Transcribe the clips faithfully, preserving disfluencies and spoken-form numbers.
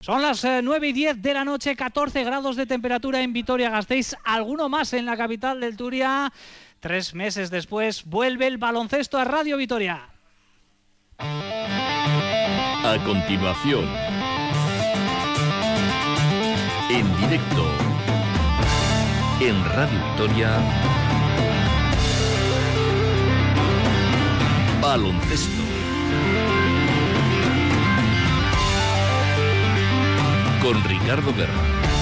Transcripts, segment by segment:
Son las eh, nueve y diez de la noche, catorce grados de temperatura en Vitoria-Gasteiz, alguno más en la capital del Turia. Tres meses después vuelve el baloncesto a Radio Vitoria. A continuación, en directo, en Radio Vitoria, baloncesto. Con Ricardo Guerra.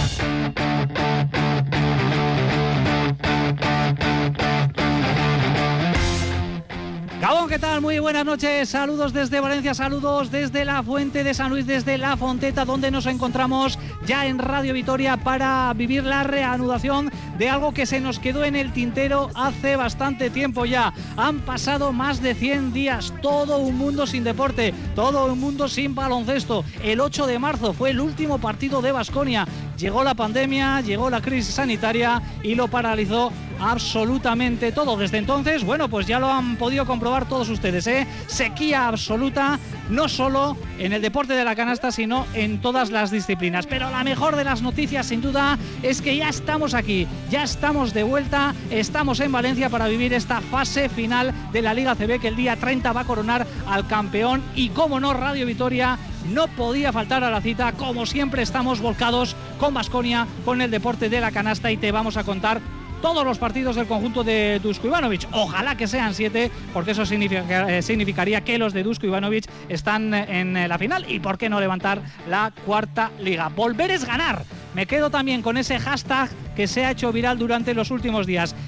Gabón, ¿qué tal? Muy buenas noches, saludos desde Valencia, saludos desde la Fuente de San Luis, desde La Fonteta, donde nos encontramos ya en Radio Vitoria para vivir la reanudación de algo que se nos quedó en el tintero hace bastante tiempo ya. Han pasado más de cien días, todo un mundo sin deporte, todo un mundo sin baloncesto. El ocho de marzo fue el último partido de Baskonia. Llegó la pandemia, llegó la crisis sanitaria y lo paralizó absolutamente todo. Desde entonces, bueno, pues ya lo han podido comprobar todos ustedes, ¿eh? Sequía absoluta, no solo en el deporte de la canasta, sino en todas las disciplinas. Pero la mejor de las noticias, sin duda, es que ya estamos aquí, ya estamos de vuelta, estamos en Valencia para vivir esta fase final de la Liga A C B, que el día treinta va a coronar al campeón. Y como no, Radio Vitoria no podía faltar a la cita. Como siempre, estamos volcados con Baskonia, con el deporte de la canasta, y te vamos a contar todos los partidos del conjunto de Dusko Ivanovic. Ojalá que sean siete, porque eso significa, eh, significaría que los de Dusko Ivanovic están en eh, la final. Y por qué no levantar la cuarta liga. Volver es ganar. Me quedo también con ese hashtag que se ha hecho viral durante los últimos días.